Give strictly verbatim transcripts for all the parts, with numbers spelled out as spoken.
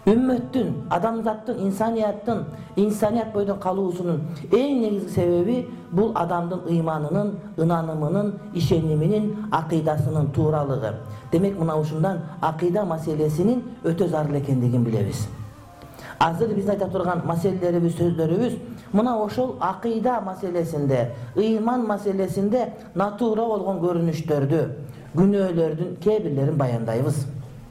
Ümmettün, adamzattın, insaniyаттın, insaniyat boyunca kalıusunun en negizgi sebebi bu adamdın imanının, inanımının, işeniminin, akidasının tuğralığı. Demek mına uşundan akida meselesinin öte zarlı ekendigin bilebіз. Azır biz ayta turgan meselelerimiz, sözlerimiz mına oşol akida meselesinde, iman meselesinde natura olgan görünüştörдü, günöөлөрдүн kebirlerin bayandayız.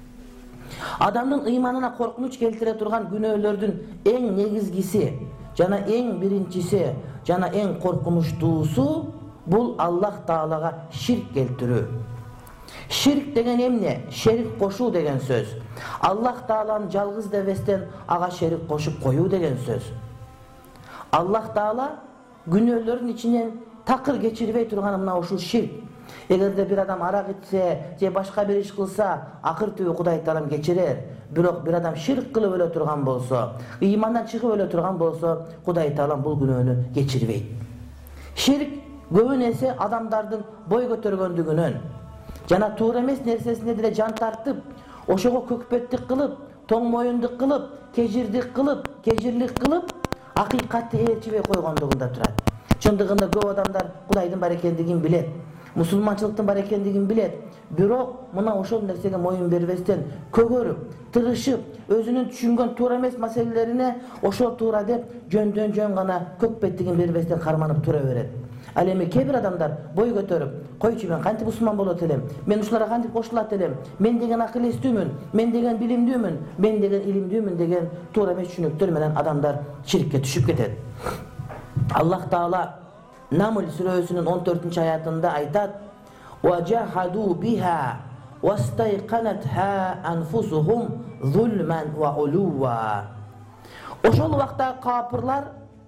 Adamın imanına korkunç keltire turgan günöөлөрдүн en negizgisi, jana en birincisi, jana en korkunçtuusu bul Allah Taalaga şirk keltirүү. Şirk degen emne? Şerik koşuu degen söz. Allah Taala'nın жалгыз дебестен aga şerik koşup koyuu degen söz. Allah Taala günöөлөрдүн içinden takır geçiribey turgany mına uşul şirk. Egerde bir adam arak içse, je başka bir iş kılsa, akır tübü Kuday Taalam geçirer. Birok bir adam şirk kılıp öle turgan bolsa, imandan çıkıp öle turgan bolsa, Kuday Taalam bul günöөнü geçiribey. Şirk göbünese adamdardın boy götөрgöndүgүнөн, jana tuura emes nersesine dile can tartıp, oşogo kökpettik kılıp, toң moyunduk kılıp, kejirdik kılıp, kejirlik kılıp, hakikatty elçibey koygondugunda turat. Çındığında көп adamlar Kudaydın bar ekendigin bilet. Musulmançılıktın bar ekendigin bilet. Birok mına oşol nersege moyun berбестен kөгөрүp, tırışıp, özünün düşüngön tuura emes meselelerine oşol tuura dep жөндөн жөн gana kökpettigin berбестен karmanıp tura beret. Al эми кээ бир адамдар бой көтөрүп, койчу мен кантип мусулман болот элем, мен ушуларга кантип кошулат элем, мен деген акыл эстүүмүн, мен деген билимдүүмүн, мен деген илимдүүмүн деген туура эмес түшүнүктөр менен адамдар ширкке түшүп кетет. Allah Taala Naml сүрөсүнүн он төртүнчү аятында айтат: "Ва жахаду биха вастайқанатха анфусухум зулман ва улува." Ошол убакта капырлар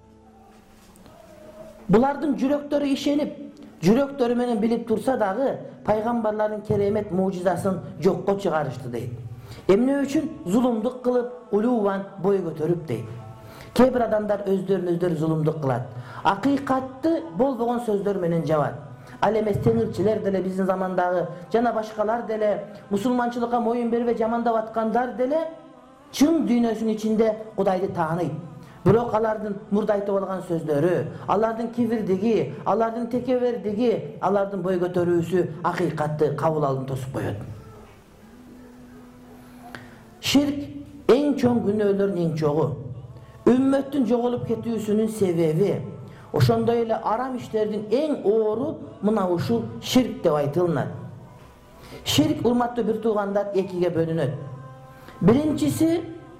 булардын жүрөктөрү ишенип, жүрөктөрү менен билип турса дагы пайгамбарлардын керемет мужизасын жокко чыгарышты дейт. Эмне үчүн? Зулумдук кылып, улуван бой көтөрүп дейт. Кээ бир адамдар өздөрүн өздөрү зулумдук кылат. Акыйкатты болбогон сөздөр менен жабат. Ал эмес теңирчилер деле биздин замандагы жана башкалар деле мусулманчылыкка моюн бербей жамандап аткандар деле чын дүйнөсүнүн ичинде Кудайды тааныйт. Бирок алардын мурда айтып алган сөздөрү, алардын кибирдиги, алардын текебердиги, алардын бой көтөрүүсү акыйкатты кабыл алууну тосуп коет. Ширк эң чоң күнөөлөрдүн эң чогу. Ümmetin жоголуп кетүүсүнүн себеби, ошондой эле арам иштердин эң оору мына ушул ширк деп айтылат. Ширк, урматтуу бир туугандар, экиге бөлүнөт. Биринчиси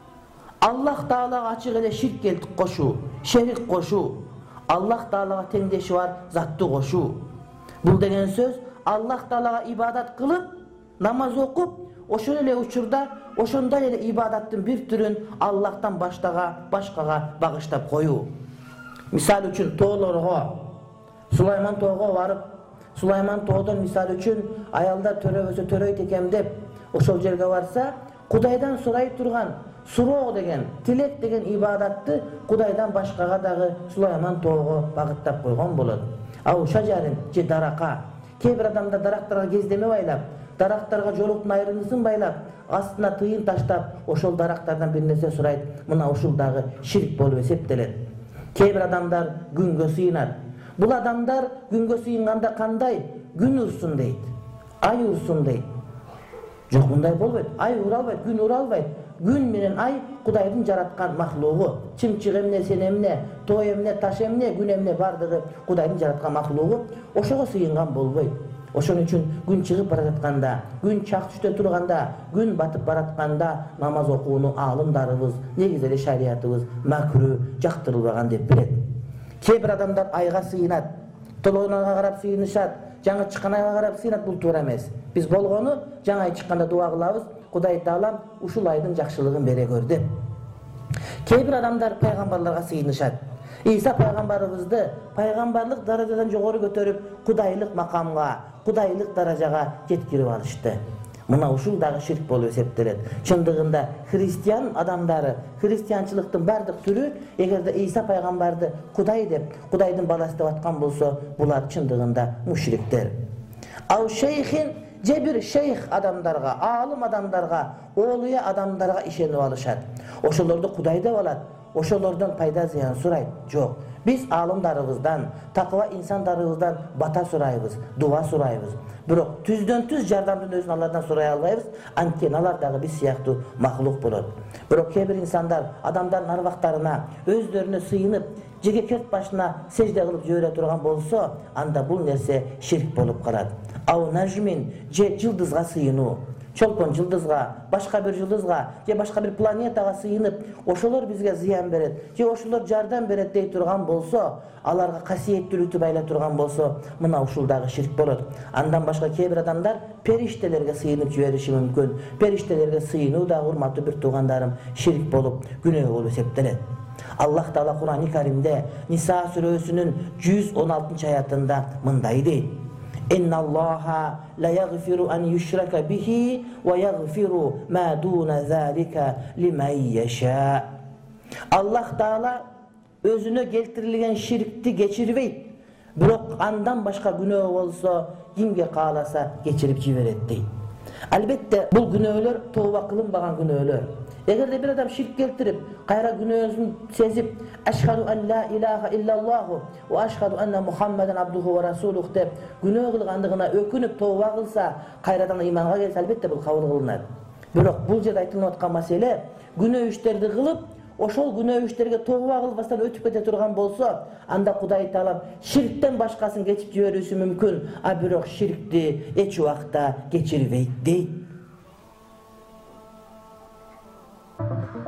Аллах Таалага ачык эле ширк келтип кошуу, шерик кошуу. Аллах Таалага теңдеши бар затты кошуу. Бул деген сөз Аллах Таалага ибадат кылып, намаз окуп, ошол эле учурда ошондой эле ибадаттын бир түрүн Аллахтан баштага, башкага багыштап коюу. Мисал үчүн тоолорго, Сулайман тоого барып, Сулайман тоодон мисал үчүн аялдар төрөбөсө төрөйт экем деп, ошол жерге барса, Кудайдан сурай турган суроо деген, тилек деген ибадатты Кудайдан башкага дагы Сулайман тоого багыттап койгон болот. Ау шажарын же дарака. Кээ бир адамдар дарактарга кездеме байлап, дарактарга жолуктун айрынысын байлап, астына тыйын таштап, ошол дарактардан бир нерсе сурайт. Мына ушул дагы ширк болуп эсептелет. Кээ бир адамдар күнгө сыйынат. Бул адамдар күнгө сыйынганда кандай? Күн урсун дейт, ай урсун дейт. Жок, мындай болбойт. Ай ура албайт, күн ура албайт. Күн менен ай Кудайдын жараткан махлугу. Чымчык эмне, сен эмне, тоо эмне, таш эмне, күн эмне бардыгы Кудайдын жараткан махлугу. Ошого сыйынган болбойт. Ошон үчүн күн чыгып бара жатканда, күн чак түштө турганда, күн батып баратканда намаз окууну аалымдарыбыз, негизи эле шариятыбыз макру, жактырылбаган деп билет. Кээ бир адамдар айга сыйынат, толоонага карап сыйынышат, жаңы чыккан айга карап сыйынат, бул туура эмес. Биз болгону жаңы ай чыкканда дуа кылабыз, Кудай Таалам ушул айдын жакшылыгын бере көр деп. Кээ бир адамдар пайгамбарларга сыйынышат. Иса пайгамбарыбызды пайгамбарлык даражадан жогору көтөрүп, кудайлык макамга, кудайлык даражага жеткирип алышты. Мына ушул дагы ширк болуп эсептелет. Чындыгында христиан адамдары, христианчылыктын бардык түрү, эгерде Иса пайгамбарды Кудай деп, Кудайдын баласы деп аткан болсо, булар чындыгында мушриктер. Ау шейхин же бир шейх адамдарга, алым адамдарга, олуя адамдарга ишенип алышат. Ошолорду Кудай деп алат. Ошолордон пайда зыян сурайт. Жок. Биз алымдарыбыздан, таква инсандарыбыздан бата сурайбыз, дуа сурайбыз. Бирок түздөн түз жардамдын өзүн алардан сурай албайбыз. Анткени алар дагы биз сыяктуу махлук болот. Бирок кээ бир инсандар адамдардын арвактарына, өздөрүнө сыйынып, жеге керт башына сежде кылып жибере турган болсо, анда бул нерсе ширк болуп калат. Ау нажмин же жылдызга сыйынуу, чолпон жылдызга, башка бир жылдызга же башка бир планетага сыйынып, ошолор бизге зыян берет, же ошолор жардам берет дей турган болсо, аларга касиеттүүлүктү байла турган болсо, мына ушул дагы ширк болот. Андан башка кээ бир адамдар периштелерге сыйынып жибериши мүмкүн. Периштелерге сыйынуу дагы, урматтуу бир туугандарым, ширк болуп, күнөө болуп эсептелет. Аллах Таала Кур'ан-ы Каримде Ниса сүрөсүнүн жүз он алтынчы аятында мындай дейт: Inna Allaha la yaghfiru an yushraka bihi wa yaghfiru ma duna zalika liman yasha. Alloh Taala өзүнө келтирилген ширкти кечирбейт, бирок андан башка күнөө болсо, кимге кааласа кечирип жиберет дейт. Албетте бул күнөөлөр тооба кылынбаган күнөөлөр. Эгерде бир адам ширк келтирип, кайра күнөөсүн сезип, ашхаду ан ла илаха иллаллаху ва ашхаду анна Мухаммадан абдуху ва расулух деп күнөө кылгандыгына өкүнүп тооба кылса, кайрадан иманга келсе, албетте бул кабыл кылынат. Бирок бул жерде айтылып аткан маселе, күнөө иштерди кылып, ошол күнөө иштерге тооба кылбастан өтүп кете турган болсо, анда Кудай Таала ширктен башкасын кечип жиберүүсү мүмкүн, а бирок ширкти эч убакта кечирбейт дейт.